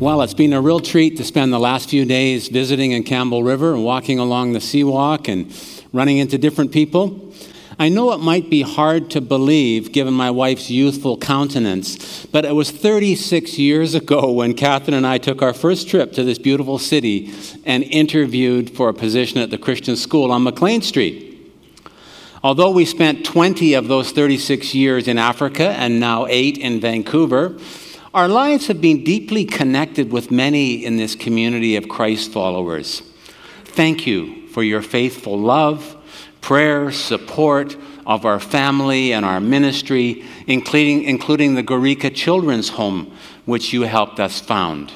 Well, it's been a real treat to spend the last few days visiting in Campbell River and walking along the seawalk and running into different people. I know it might be hard to believe given my wife's youthful countenance, but it was 36 years ago when Catherine and I took our first trip to this beautiful city and interviewed for a position at the Christian school on McLean Street. Although we spent 20 of those 36 years in Africa and now 8 in Vancouver, our lives have been deeply connected with many in this community of Christ followers. Thank you for your faithful love, prayer, support of our family and our ministry, including the Gorika Children's Home, which you helped us found.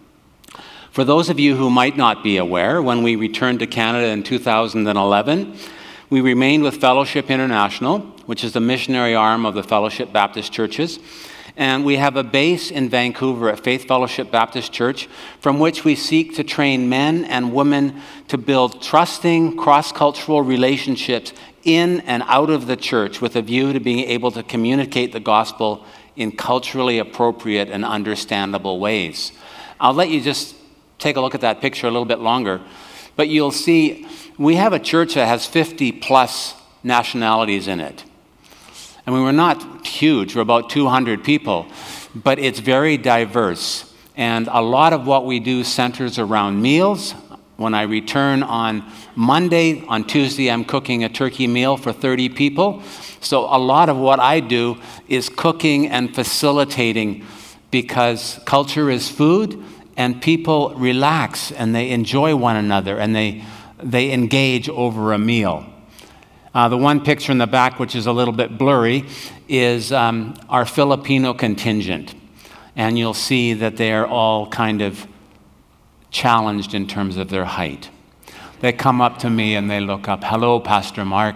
For those of you who might not be aware, when we returned to Canada in 2011, we remained with Fellowship International, which is the missionary arm of the Fellowship Baptist Churches. And we have a base in Vancouver at Faith Fellowship Baptist Church, from which we seek to train men and women to build trusting, cross-cultural relationships in and out of the church with a view to being able to communicate the gospel in culturally appropriate and understandable ways. I'll let you just take a look at that picture a little bit longer, but you'll see we have a church that has 50-plus nationalities in it. I mean, we're not huge, we're about 200 people, but it's very diverse. And a lot of what we do centers around meals. When I return on Monday, on Tuesday, I'm cooking a turkey meal for 30 people. So a lot of what I do is cooking and facilitating because culture is food and people relax and they enjoy one another and they engage over a meal. The one picture in the back, which is a little bit blurry, is our Filipino contingent. And you'll see that they are all kind of challenged in terms of their height. They come up to me and they look up, "Hello, Pastor Mark."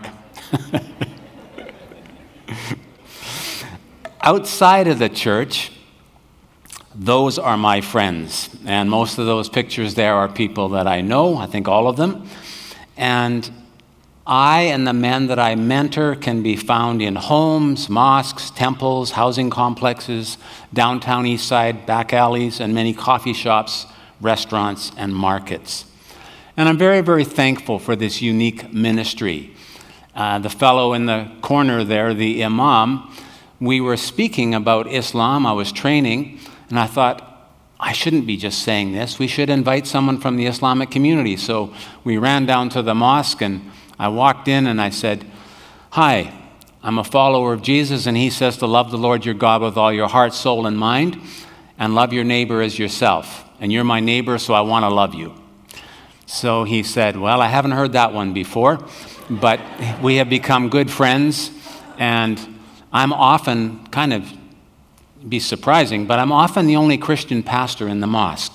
Outside of the church, those are my friends. And most of those pictures there are people that I know, I think all of them. And I and the men that I mentor can be found in homes, mosques, temples, housing complexes, downtown east side, back alleys, and many coffee shops, restaurants, and markets. And I'm very, very thankful for this unique ministry. The fellow in the corner there, the imam, we were speaking about Islam. I was training, and I thought, I shouldn't be just saying this. We should invite someone from the Islamic community. So we ran down to the mosque, and I walked in and I said, "Hi, I'm a follower of Jesus, and he says to love the Lord your God with all your heart, soul, and mind, and love your neighbor as yourself. And you're my neighbor, so I want to love you." So he said, "Well, I haven't heard that one before, but we have become good friends, and I'm often be surprising, but I'm often the only Christian pastor in the mosque."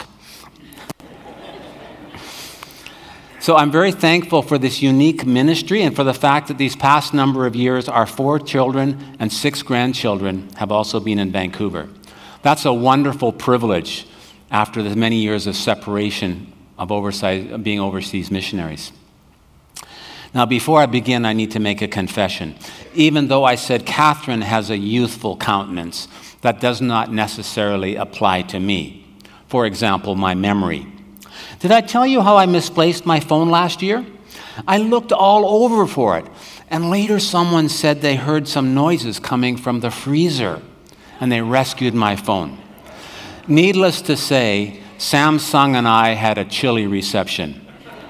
So I'm very thankful for this unique ministry and for the fact that these past number of years, our 4 children and 6 grandchildren have also been in Vancouver. That's a wonderful privilege after the many years of separation of being overseas missionaries. Now, before I begin, I need to make a confession. Even though I said Catherine has a youthful countenance, that does not necessarily apply to me. For example, my memory. Did I tell you how I misplaced my phone last year? I looked all over for it, and later someone said they heard some noises coming from the freezer, and they rescued my phone. Needless to say, Samsung and I had a chilly reception.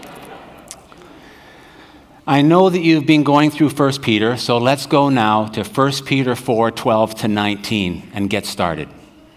I know that you've been going through 1 Peter, so let's go now to 1 Peter 4:12 to 19 and get started.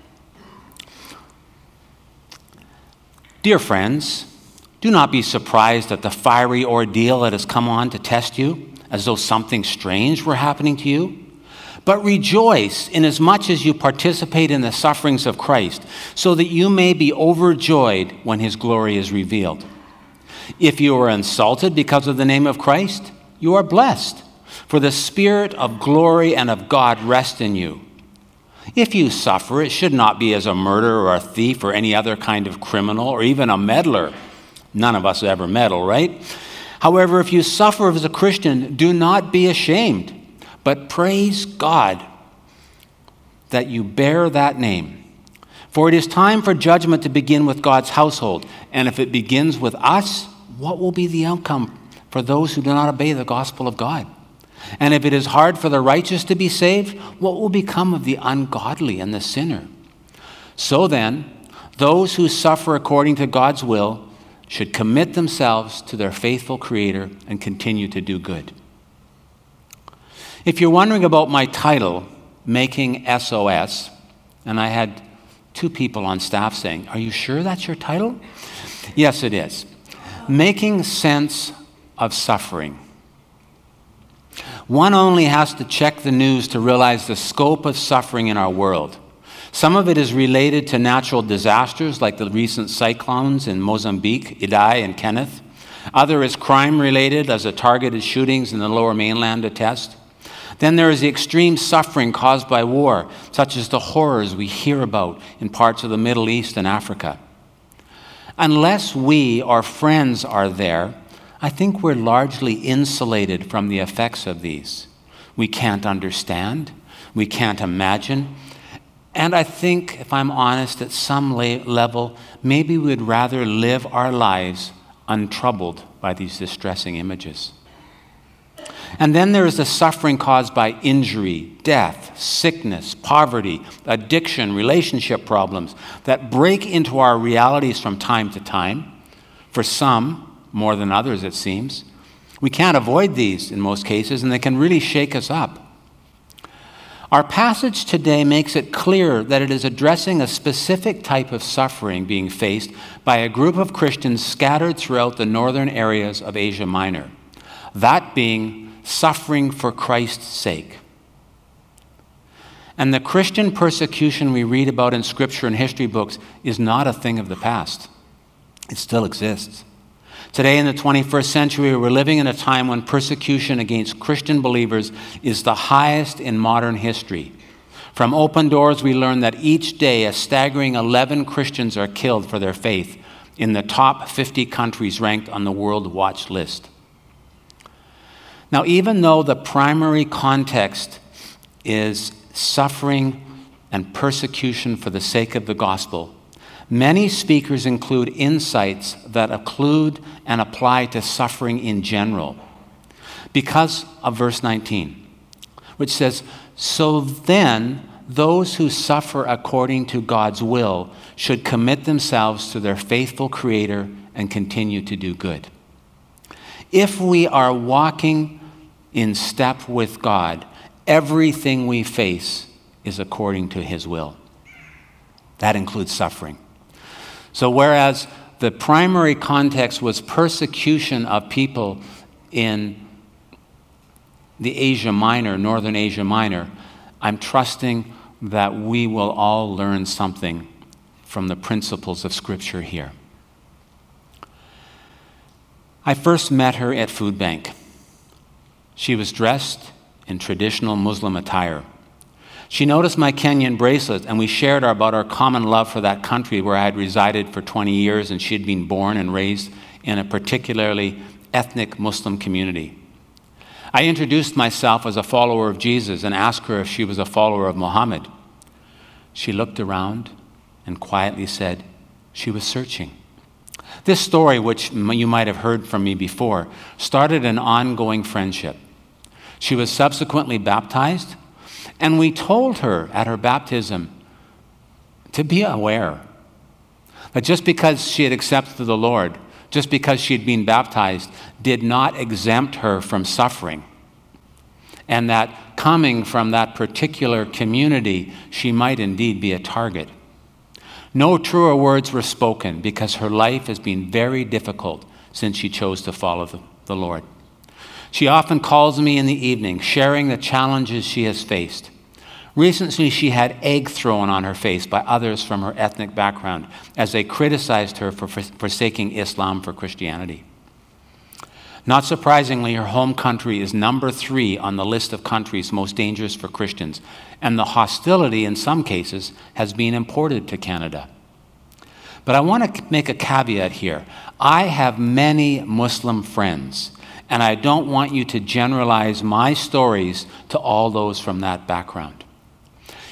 Dear friends, do not be surprised at the fiery ordeal that has come on to test you, as though something strange were happening to you. But rejoice inasmuch as you participate in the sufferings of Christ, so that you may be overjoyed when his glory is revealed. If you are insulted because of the name of Christ, you are blessed, for the Spirit of glory and of God rests in you. If you suffer, it should not be as a murderer or a thief or any other kind of criminal or even a meddler. None of us ever meddle, right? However, if you suffer as a Christian, do not be ashamed, but praise God that you bear that name. For it is time for judgment to begin with God's household. And if it begins with us, what will be the outcome for those who do not obey the gospel of God? And if it is hard for the righteous to be saved, what will become of the ungodly and the sinner? So then, those who suffer according to God's will should commit themselves to their faithful Creator and continue to do good. If you're wondering about my title, Making SOS, and I had 2 people on staff saying, "Are you sure that's your title?" Yes, it is. Making sense of suffering. One only has to check the news to realize the scope of suffering in our world. Some of it is related to natural disasters like the recent cyclones in Mozambique, Idai and Kenneth. Other is crime-related, as the targeted shootings in the Lower Mainland attest. Then there is the extreme suffering caused by war, such as the horrors we hear about in parts of the Middle East and Africa. Unless we or friends are there, I think we're largely insulated from the effects of these. We can't understand, we can't imagine, and I think, if I'm honest, at some level, maybe we'd rather live our lives untroubled by these distressing images. And then there is the suffering caused by injury, death, sickness, poverty, addiction, relationship problems that break into our realities from time to time. For some, more than others it seems. We can't avoid these in most cases, and they can really shake us up. Our passage today makes it clear that it is addressing a specific type of suffering being faced by a group of Christians scattered throughout the northern areas of Asia Minor. That being suffering for Christ's sake. And the Christian persecution we read about in Scripture and history books is not a thing of the past. It still exists. Today in the 21st century, we're living in a time when persecution against Christian believers is the highest in modern history. From Open Doors, we learn that each day a staggering 11 Christians are killed for their faith in the top 50 countries ranked on the World Watch list. Now, even though the primary context is suffering and persecution for the sake of the gospel, many speakers include insights that include and apply to suffering in general because of verse 19, which says, "So then those who suffer according to God's will should commit themselves to their faithful Creator and continue to do good." If we are walking in step with God, everything we face is according to His will. That includes suffering. So whereas the primary context was persecution of people in the Asia Minor, northern Asia Minor, I'm trusting that we will all learn something from the principles of Scripture here. I first met her at Food Bank. She was dressed in traditional Muslim attire. She noticed my Kenyan bracelet, and we shared about our common love for that country where I had resided for 20 years and she had been born and raised in a particularly ethnic Muslim community. I introduced myself as a follower of Jesus and asked her if she was a follower of Muhammad. She looked around and quietly said she was searching. This story, which you might have heard from me before, started an ongoing friendship. She was subsequently baptized, and we told her at her baptism to be aware that just because she had accepted the Lord, just because she had been baptized, did not exempt her from suffering. And that coming from that particular community, she might indeed be a target. No truer words were spoken because her life has been very difficult since she chose to follow the Lord. She often calls me in the evening, sharing the challenges she has faced. Recently, she had egg thrown on her face by others from her ethnic background as they criticized her for forsaking Islam for Christianity. Not surprisingly, her home country is number 3 on the list of countries most dangerous for Christians, and the hostility in some cases has been imported to Canada. But I want to make a caveat here. I have many Muslim friends, and I don't want you to generalize my stories to all those from that background.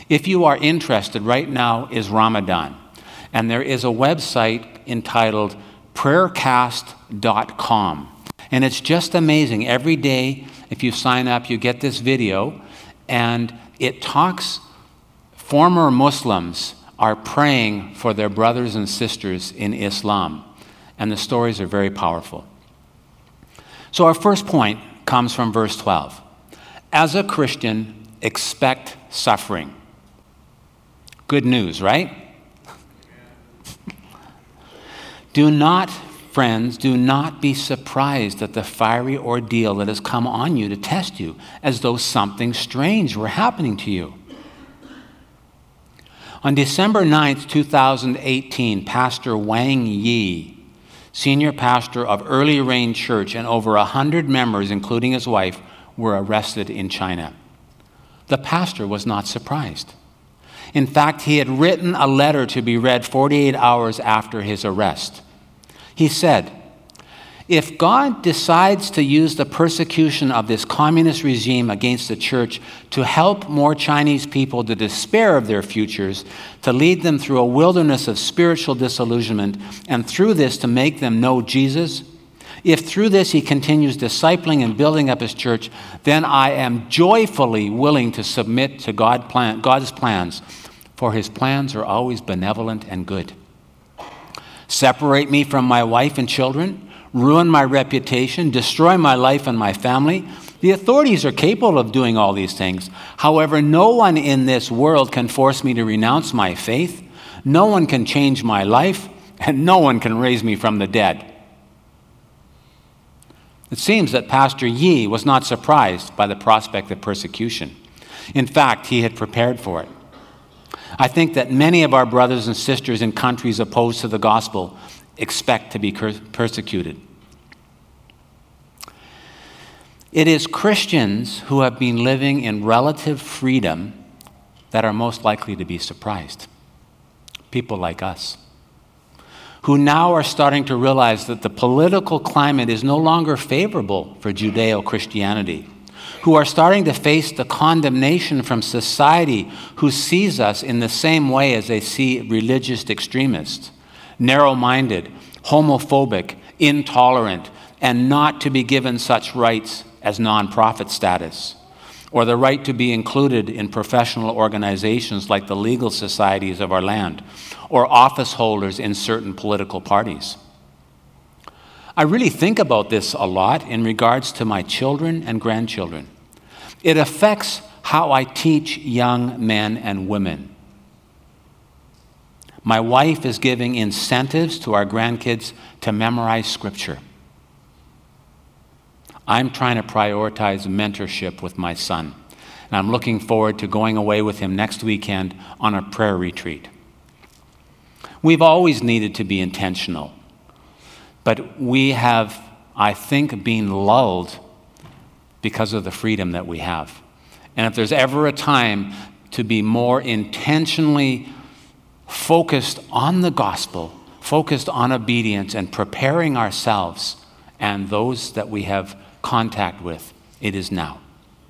If you are interested, right now is Ramadan, and there is a website entitled prayercast.com. And it's just amazing. Every day, if you sign up, you get this video, and it talks, former Muslims are praying for their brothers and sisters in Islam, and the stories are very powerful. So our first point comes from verse 12. As a Christian, expect suffering. Good news, right? Friends, do not be surprised at the fiery ordeal that has come on you to test you, as though something strange were happening to you. On December 9th, 2018, Pastor Wang Yi, senior pastor of Early Rain Church, and over 100 members, including his wife, were arrested in China. The pastor was not surprised. In fact, he had written a letter to be read 48 hours after his arrest. He said, "If God decides to use the persecution of this communist regime against the church to help more Chinese people to despair of their futures, to lead them through a wilderness of spiritual disillusionment, and through this to make them know Jesus, if through this he continues discipling and building up his church, then I am joyfully willing to submit to God's plans, for his plans are always benevolent and good. Separate me from my wife and children, ruin my reputation, destroy my life and my family. The authorities are capable of doing all these things. However, no one in this world can force me to renounce my faith. No one can change my life, and no one can raise me from the dead." It seems that Pastor Yi was not surprised by the prospect of persecution. In fact, he had prepared for it. I think that many of our brothers and sisters in countries opposed to the gospel expect to be persecuted. It is Christians who have been living in relative freedom that are most likely to be surprised. People like us, who now are starting to realize that the political climate is no longer favorable for Judeo-Christianity, who are starting to face the condemnation from society, who sees us in the same way as they see religious extremists, narrow-minded, homophobic, intolerant, and not to be given such rights as nonprofit status, or the right to be included in professional organizations like the legal societies of our land, or office holders in certain political parties. I really think about this a lot in regards to my children and grandchildren. It affects how I teach young men and women. My wife is giving incentives to our grandkids to memorize scripture. I'm trying to prioritize mentorship with my son, and I'm looking forward to going away with him next weekend on a prayer retreat. We've always needed to be intentional, but we have, I think, been lulled because of the freedom that we have. And if there's ever a time to be more intentionally focused on the gospel, focused on obedience and preparing ourselves and those that we have contact with, it is now.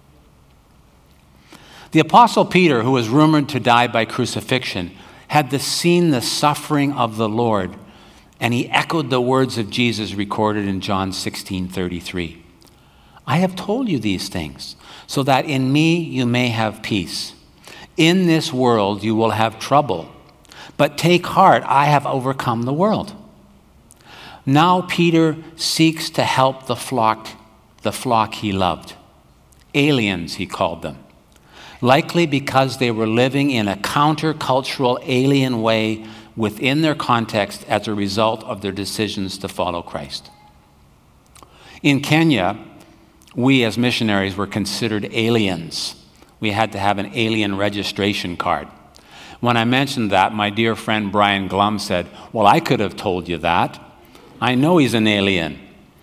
The Apostle Peter, who was rumored to die by crucifixion, had seen the suffering of the Lord, and he echoed the words of Jesus recorded in John 16:33. "I have told you these things, so that in me you may have peace. In this world you will have trouble, but take heart, I have overcome the world." Now Peter seeks to help the flock he loved. Aliens, he called them. Likely because they were living in a countercultural alien way within their context as a result of their decisions to follow Christ. In Kenya, we as missionaries were considered aliens. We had to have an alien registration card. When I mentioned that, my dear friend Brian Glum said, "Well, I could have told you that. I know he's an alien."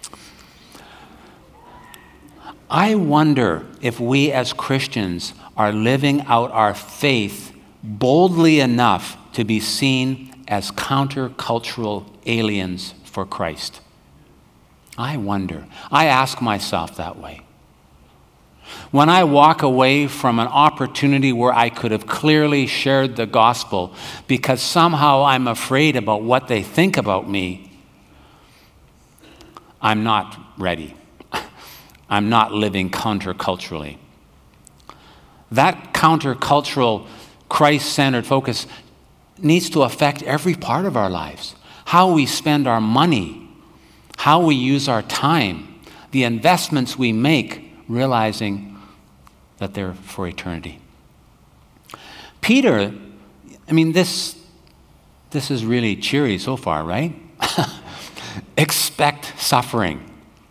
I wonder if we as Christians are living out our faith boldly enough to be seen as countercultural aliens for Christ. I wonder. I ask myself that way. when I walk away from an opportunity where I could have clearly shared the gospel because somehow I'm afraid about what they think about me, I'm not ready. I'm not living counterculturally. That countercultural, Christ-centered focus needs to affect every part of our lives. How we spend our money, how we use our time, the investments we make, realizing that they're for eternity. Peter, this is really cheery so far, right? Expect suffering.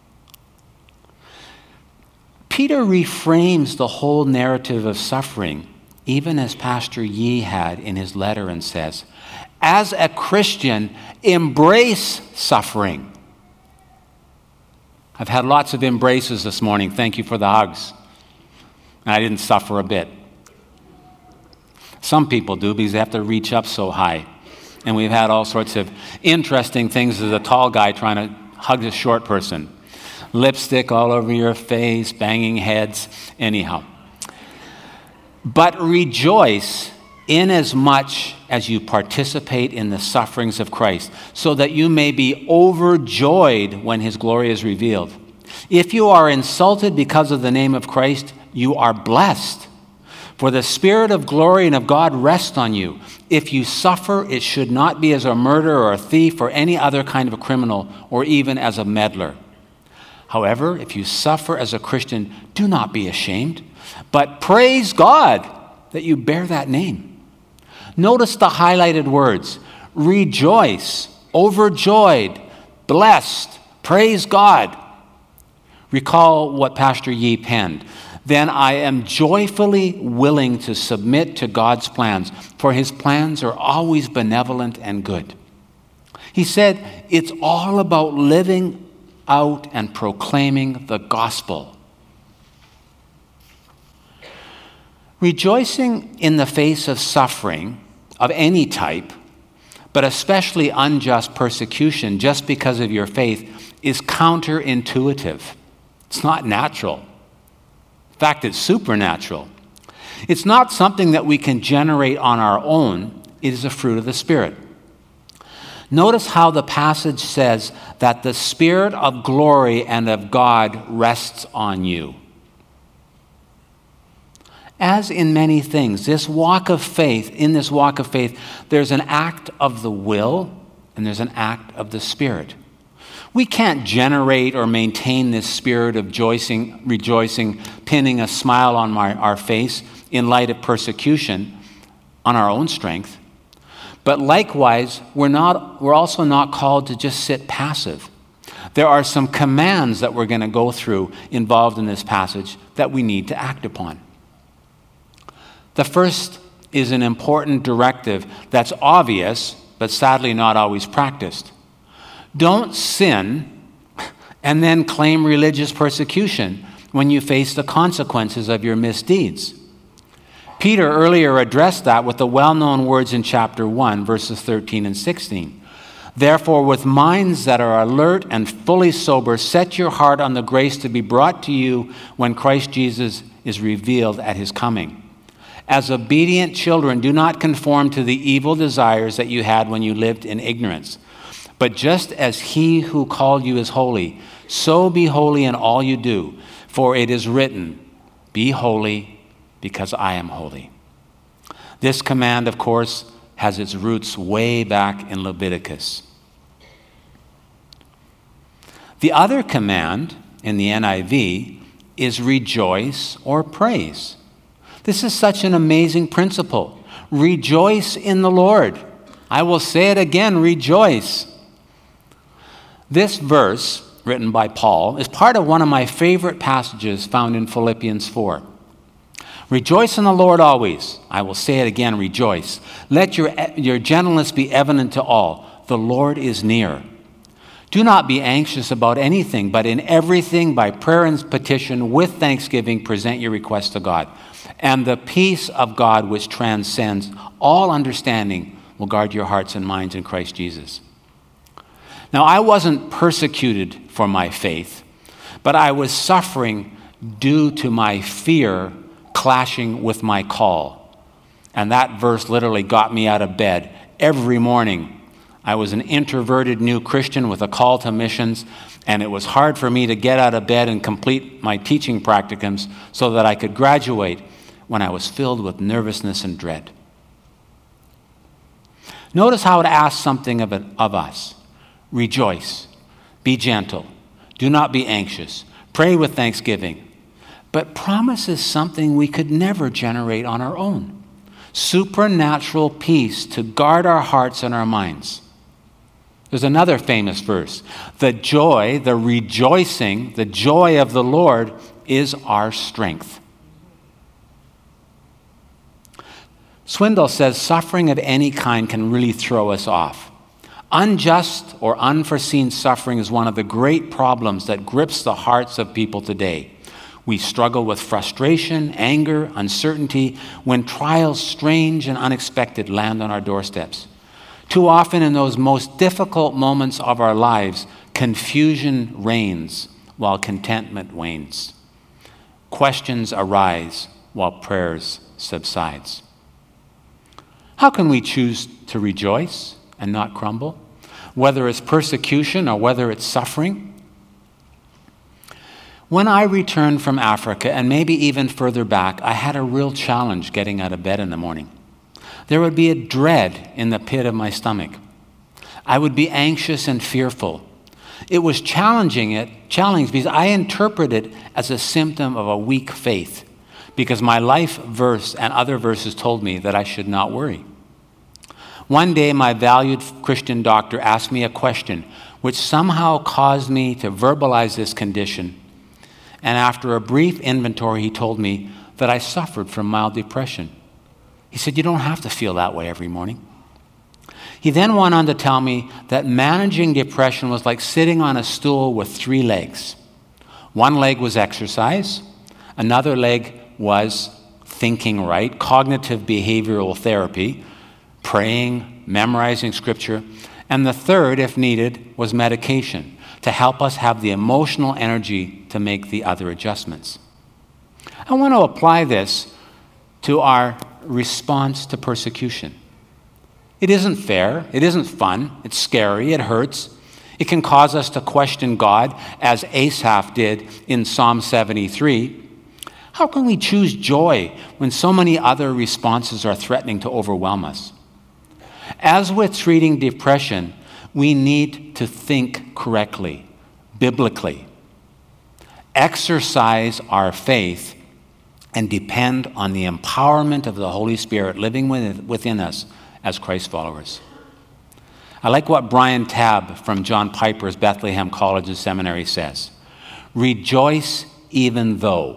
Peter reframes the whole narrative of suffering, even as Pastor Yee had in his letter, and says, as a Christian, embrace suffering. I've had lots of embraces this morning. Thank you for the hugs. And I didn't suffer a bit. Some people do because they have to reach up so high. And we've had all sorts of interesting things as a tall guy trying to hug a short person. Lipstick all over your face, banging heads, anyhow. But rejoice inasmuch as you participate in the sufferings of Christ, so that you may be overjoyed when his glory is revealed. If you are insulted because of the name of Christ, you are blessed. For the Spirit of glory and of God rests on you. If you suffer, it should not be as a murderer or a thief or any other kind of a criminal, or even as a meddler. However, if you suffer as a Christian, do not be ashamed, but praise God that you bear that name. Notice the highlighted words: rejoice, overjoyed, blessed, praise God. Recall what Pastor Yee penned. Then I am joyfully willing to submit to God's plans, for his plans are always benevolent and good. He said, it's all about living out and proclaiming the gospel. Rejoicing in the face of suffering of any type, but especially unjust persecution just because of your faith, is counterintuitive. It's not natural. In fact, it's supernatural. It's not something that we can generate on our own. It is a fruit of the Spirit. Notice how the passage says that the Spirit of glory and of God rests on you. As in many things, in this walk of faith, there's an act of the will and there's an act of the Spirit. We can't generate or maintain this spirit of rejoicing, pinning a smile on our face in light of persecution on our own strength. But likewise, we're also not called to just sit passive. There are some commands that we're going to go through involved in this passage that we need to act upon. The first is an important directive that's obvious, but sadly not always practiced. Don't sin and then claim religious persecution when you face the consequences of your misdeeds. Peter earlier addressed that with the well-known words in chapter 1, verses 13 and 16. Therefore, with minds that are alert and fully sober, set your heart on the grace to be brought to you when Christ Jesus is revealed at his coming. As obedient children, do not conform to the evil desires that you had when you lived in ignorance. But just as he who called you is holy, so be holy in all you do. For it is written, be holy because I am holy. This command, of course, has its roots way back in Leviticus. The other command in the NIV is rejoice or praise. This is such an amazing principle. Rejoice in the Lord. I will say it again, rejoice. This verse, written by Paul, is part of one of my favorite passages found in Philippians 4. Rejoice in the Lord always. I will say it again, rejoice. Let your gentleness be evident to all. The Lord is near. Do not be anxious about anything, but in everything by prayer and petition with thanksgiving present your requests to God. And the peace of God which transcends all understanding will guard your hearts and minds in Christ Jesus. Now, I wasn't persecuted for my faith, but I was suffering due to my fear clashing with my call. And that verse literally got me out of bed every morning. I was an introverted new Christian with a call to missions, and it was hard for me to get out of bed and complete my teaching practicums so that I could graduate when I was filled with nervousness and dread. Notice how it asks something of us. Rejoice, be gentle, do not be anxious, pray with thanksgiving, but promises something we could never generate on our own. Supernatural peace to guard our hearts and our minds. There's another famous verse. The joy, the rejoicing, the joy of the Lord is our strength. Swindoll says suffering of any kind can really throw us off. Unjust or unforeseen suffering is one of the great problems that grips the hearts of people today. We struggle with frustration, anger, uncertainty when trials strange and unexpected land on our doorsteps. Too often in those most difficult moments of our lives, confusion reigns while contentment wanes. Questions arise while prayers subsides. How can we choose to rejoice and not crumble? Whether it's persecution or whether it's suffering? When I returned from Africa, and maybe even further back, I had a real challenge getting out of bed in the morning. There would be a dread in the pit of my stomach. I would be anxious and fearful. It was challenging because I interpreted it as a symptom of a weak faith, because my life verse and other verses told me that I should not worry. One day, my valued Christian doctor asked me a question which somehow caused me to verbalize this condition. And after a brief inventory, he told me that I suffered from mild depression. He said, "You don't have to feel that way every morning." He then went on to tell me that managing depression was like sitting on a stool with 3 legs. One leg was exercise. Another leg was thinking right, cognitive behavioral therapy, praying, memorizing scripture. And the third, if needed, was medication to help us have the emotional energy to make the other adjustments. I want to apply this to our response to persecution. It isn't fair. It isn't fun. It's scary. It hurts. It can cause us to question God, as Asaph did in Psalm 73. How can we choose joy when so many other responses are threatening to overwhelm us? As with treating depression, we need to think correctly, biblically, exercise our faith, and depend on the empowerment of the Holy Spirit living within us as Christ followers. I like what Brian Tabb from John Piper's Bethlehem College and Seminary says. Rejoice even though.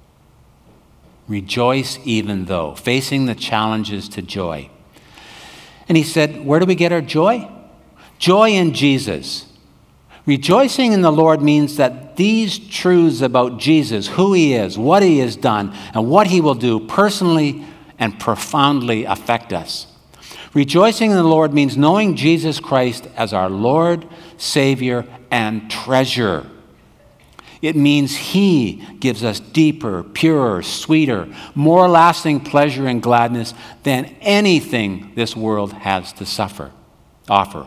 Rejoice even though. Facing the challenges to joy. And he said, where do we get our joy? Joy in Jesus. Rejoicing in the Lord means that these truths about Jesus, who he is, what he has done, and what he will do personally and profoundly affect us. Rejoicing in the Lord means knowing Jesus Christ as our Lord, Savior, and treasure. It means he gives us deeper, purer, sweeter, more lasting pleasure and gladness than anything this world has to offer.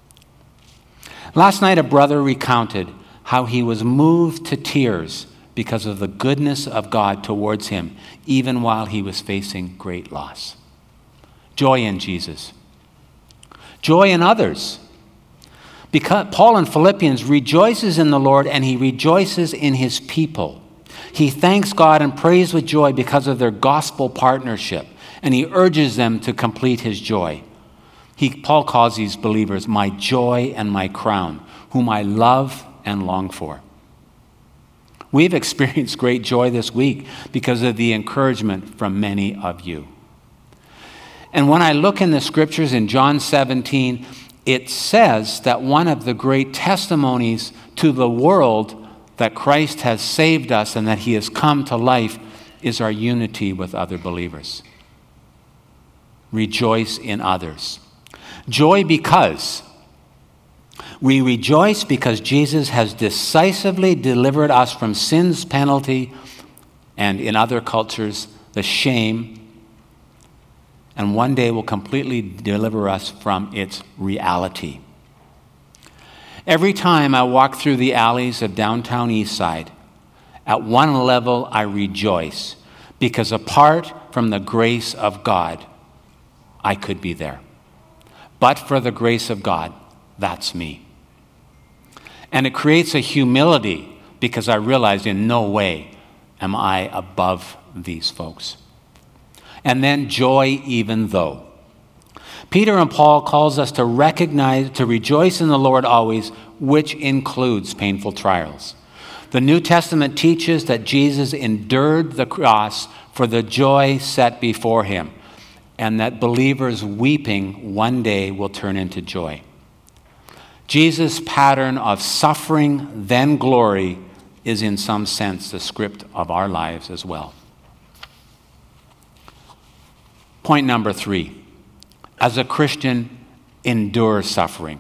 Last night, a brother recounted how he was moved to tears because of the goodness of God towards him, even while he was facing great loss. Joy in Jesus. Joy in others. Because Paul in Philippians rejoices in the Lord and he rejoices in his people. He thanks God and prays with joy because of their gospel partnership, and he urges them to complete his joy. Paul calls these believers my joy and my crown, whom I love and long for. We've experienced great joy this week because of the encouragement from many of you. And when I look in the scriptures in John 17, it says that one of the great testimonies to the world that Christ has saved us and that he has come to life is our unity with other believers. Rejoice in others. Joy because We rejoice because Jesus has decisively delivered us from sin's penalty and, in other cultures, the shame, and one day will completely deliver us from its reality. Every time I walk through the alleys of downtown Eastside, at one level I rejoice because apart from the grace of God, I could be there. But for the grace of God, that's me. And it creates a humility because I realize in no way am I above these folks. And then joy even though. Peter and Paul calls us to recognize, to rejoice in the Lord always, which includes painful trials. The New Testament teaches that Jesus endured the cross for the joy set before him, and that believers weeping one day will turn into joy. Jesus' pattern of suffering, then glory, is in some sense the script of our lives as well. Point number 3. As a Christian, endure suffering.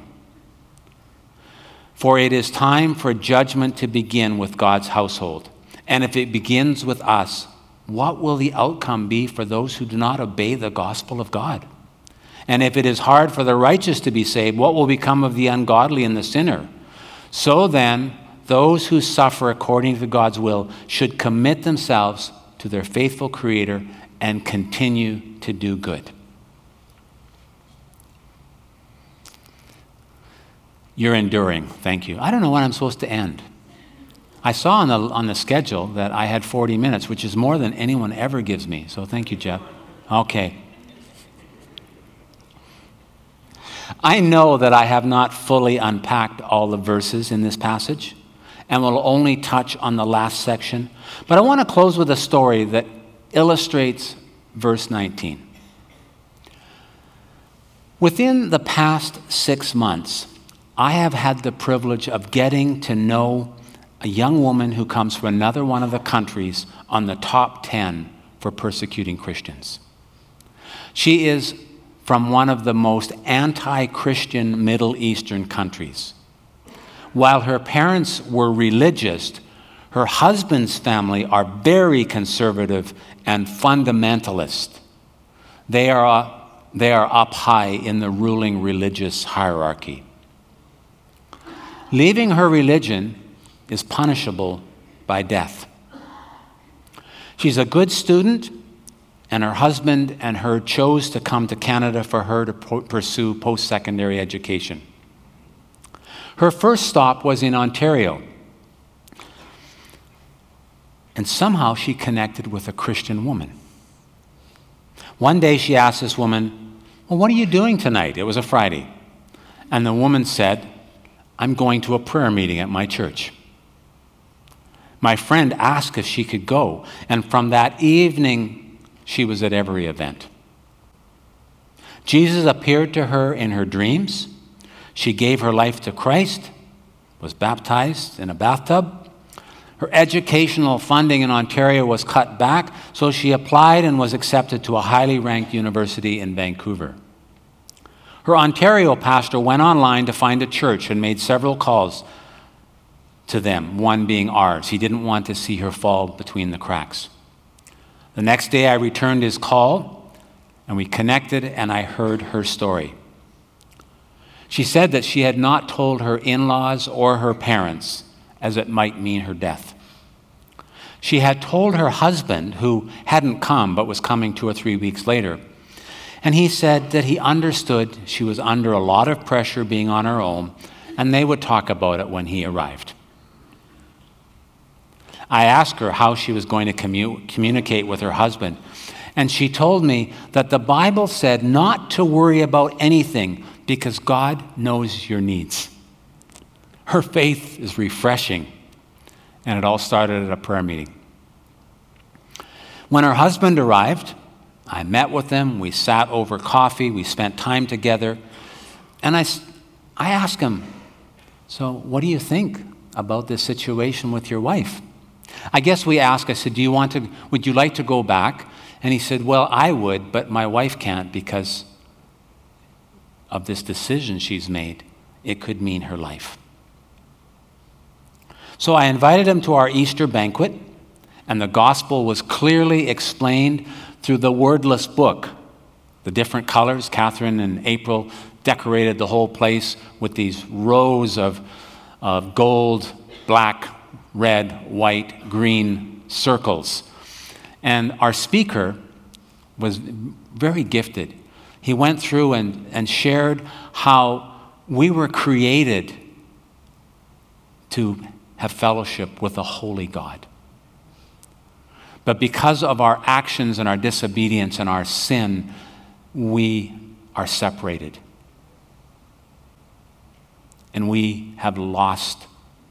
For it is time for judgment to begin with God's household. And if it begins with us, what will the outcome be for those who do not obey the gospel of God? And if it is hard for the righteous to be saved, what will become of the ungodly and the sinner? So then, those who suffer according to God's will should commit themselves to their faithful Creator and continue to do good. You're enduring. Thank you. I don't know when I'm supposed to end. I saw on the schedule that I had 40 minutes, which is more than anyone ever gives me. So thank you, Jeff. Okay. I know that I have not fully unpacked all the verses in this passage and will only touch on the last section. But I want to close with a story that illustrates verse 19. Within the past 6 months, I have had the privilege of getting to know a young woman who comes from another one of the countries on the top 10 for persecuting Christians. She is from one of the most anti-Christian Middle Eastern countries. While her parents were religious, her husband's family are very conservative and fundamentalist. They are up high in the ruling religious hierarchy. Leaving her religion is punishable by death. She's a good student, and her husband and her chose to come to Canada for her to pursue post-secondary education. Her first stop was in Ontario, and somehow she connected with a Christian woman. One day she asked this woman, "Well, what are you doing tonight?" It was a Friday. And the woman said, "I'm going to a prayer meeting at my church." My friend asked if she could go, and from that evening, she was at every event. Jesus appeared to her in her dreams. She gave her life to Christ, was baptized in a bathtub. Her educational funding in Ontario was cut back, so she applied and was accepted to a highly ranked university in Vancouver. Her Ontario pastor went online to find a church and made several calls to them, one being ours. He didn't want to see her fall between the cracks. The next day I returned his call, and we connected, and I heard her story. She said that she had not told her in-laws or her parents, as it might mean her death. She had told her husband, who hadn't come but was coming 2 or 3 weeks later, and he said that he understood she was under a lot of pressure being on her own, and they would talk about it when he arrived. I asked her how she was going to communicate with her husband, and she told me that the Bible said not to worry about anything because God knows your needs. Her faith is refreshing, and it all started at a prayer meeting. When her husband arrived, I met with him, we sat over coffee, we spent time together, and I asked him, "So what do you think about this situation with your wife?" I said, would you like to go back? And he said, "Well, I would, but my wife can't because of this decision she's made, it could mean her life. So I invited him to our Easter banquet, and the gospel was clearly explained through the wordless book. The different colors, Catherine and April decorated the whole place with these rows of gold, black, red, white, green circles. And our speaker was very gifted. He went through and shared how we were created to have fellowship with a holy God. But because of our actions and our disobedience and our sin, we are separated. And we have lost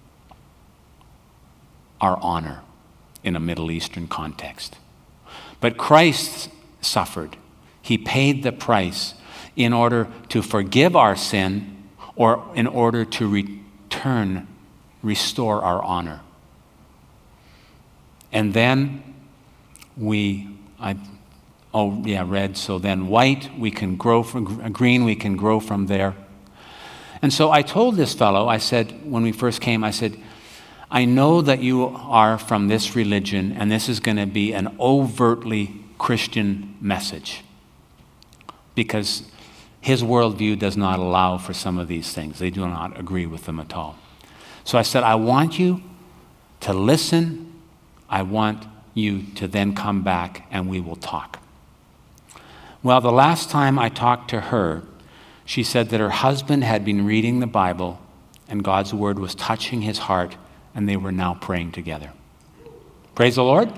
our honor in a Middle Eastern context. But Christ suffered. He paid the price in order to forgive our sin or in order to restore our honor. And then red. So then white, we can grow from green, we can grow from there. And so I told this fellow, I said, when we first came, I said, I know that you are from this religion, and this is going to be an overtly Christian message, because his worldview does not allow for some of these things. They do not agree with them at all. So I said, I want you to listen. I want you to then come back and we will talk. Well, the last time I talked to her, she said that her husband had been reading the Bible and God's word was touching his heart, and they were now praying together. Praise the Lord.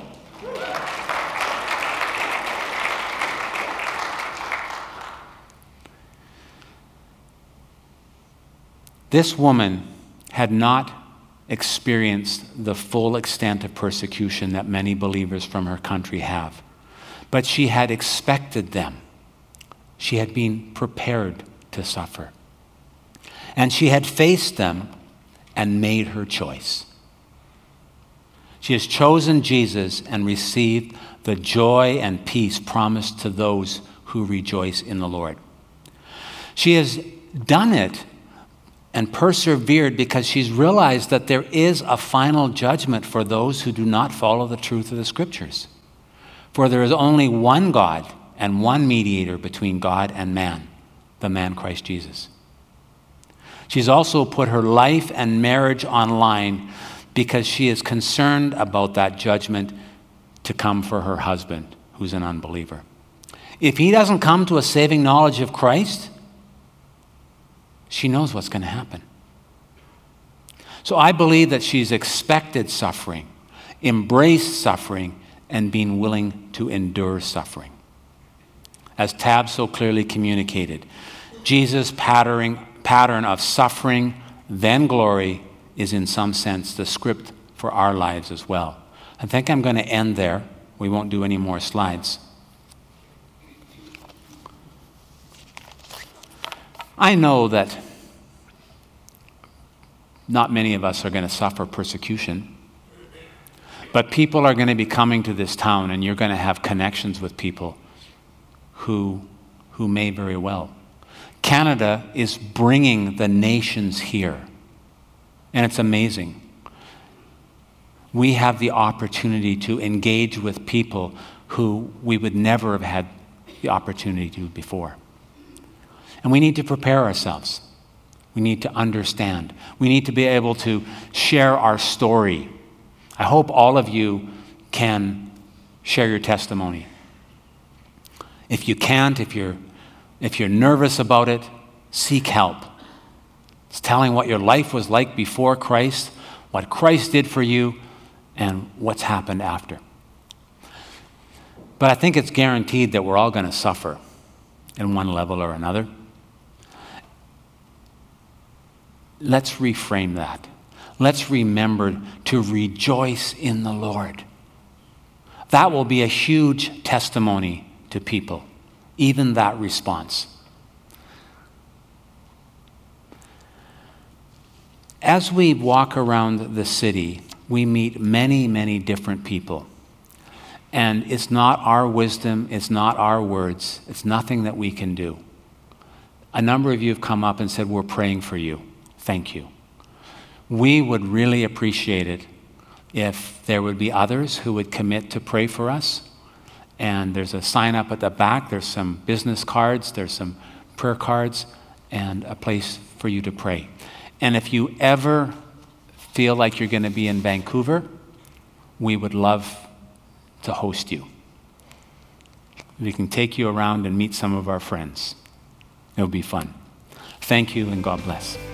This woman had not experienced the full extent of persecution that many believers from her country have, but she had expected them. She had been prepared to suffer. And she had faced them and made her choice. She has chosen Jesus and received the joy and peace promised to those who rejoice in the Lord. She has done it and persevered because she's realized that there is a final judgment for those who do not follow the truth of the Scriptures. For there is only one God and one mediator between God and man, the man Christ Jesus. She's also put her life and marriage online because she is concerned about that judgment to come for her husband, who's an unbeliever. If he doesn't come to a saving knowledge of Christ, she knows what's going to happen. So I believe that she's expected suffering, embraced suffering, and been willing to endure suffering. As Tab so clearly communicated, Jesus' pattern of suffering, then glory, is in some sense the script for our lives as well. I think I'm going to end there. We won't do any more slides. I know that not many of us are going to suffer persecution, but people are going to be coming to this town, and you're going to have connections with people who may very well. Canada is bringing the nations here, and it's amazing. We have the opportunity to engage with people who we would never have had the opportunity to before. And we need to prepare ourselves. We need to understand. We need to be able to share our story. I hope all of you can share your testimony. If you can't, if you're nervous about it, seek help. It's telling what your life was like before Christ, what Christ did for you, and what's happened after. But I think it's guaranteed that we're all going to suffer in one level or another. Let's reframe that. Let's remember to rejoice in the Lord. That will be a huge testimony to people, even that response. As we walk around the city, we meet many, many different people. And it's not our wisdom, it's not our words, it's nothing that we can do. A number of you have come up and said, we're praying for you. Thank you. We would really appreciate it if there would be others who would commit to pray for us. And there's a sign up at the back. There's some business cards. There's some prayer cards and a place for you to pray. And if you ever feel like you're going to be in Vancouver, we would love to host you. We can take you around and meet some of our friends. It would be fun. Thank you and God bless.